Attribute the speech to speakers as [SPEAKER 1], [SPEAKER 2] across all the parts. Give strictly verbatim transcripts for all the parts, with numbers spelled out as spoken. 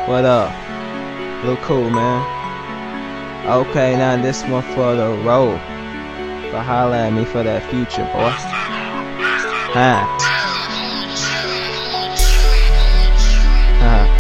[SPEAKER 1] What up? Look cool, man. Okay, now this one for the road. But holla at me for that future, boy. Huh. Huh.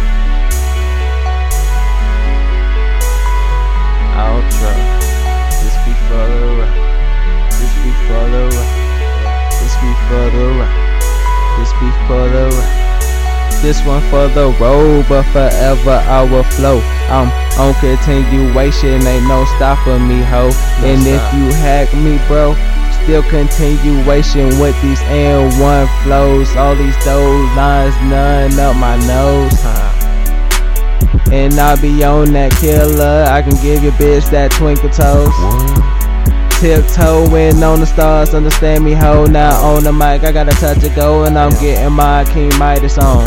[SPEAKER 1] Outro. This be for the road. This be for the road. This be for the road. This be for the road. This one for the road, but forever I will flow. I'm on continuation, ain't no stopping me, ho. No and stop. If you hack me, bro, still continuation with these N one flows. All these those lines, none up my nose. Huh. And I be on that killer. I can give your bitch that twinkle toes. Tiptoeing on the stars, understand me, ho. Now on the mic, I gotta touch it, go, and I'm getting my King Midas on.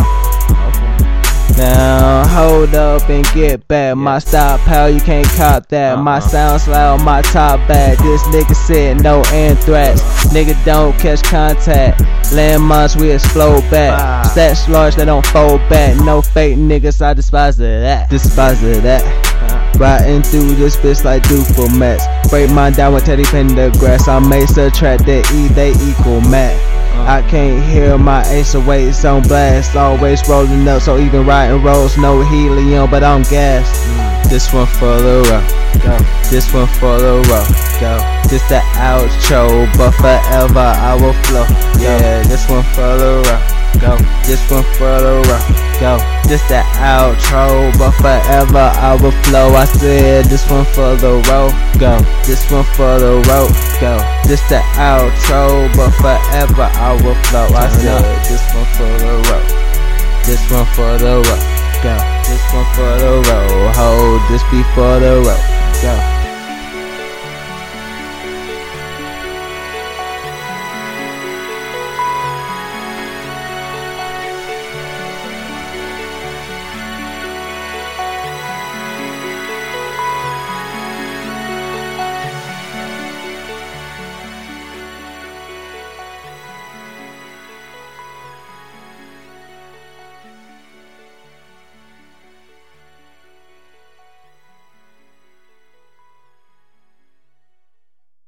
[SPEAKER 1] Now hold up and get back. My style, pal, you can't cop that. My sound loud, my top bad. This nigga said no anthrax. Nigga don't catch contact. Landmines, we explode back. Stats large, they don't fold back. No fake niggas, I despise of that. Despise of that. Riding through this bitch like Duper Max. Break mine down with Teddy Pendergrass. I may subtract that E, they equal math. I can't hear my ace of weights on blast. Always rolling up, so even riding rolls, no helium, but I'm gassed. This one for the road, go. This one for the road, go. This the outro, but forever I will flow. Yeah, this one for the road, go. This one for the road, go. This the outro, but forever I will flow. I said this one for the road, go. This one for the road, go. This the outro, but forever I will flow. I said this one for the road. This one for the road, go. This one for the road, hold. This be for the road, go.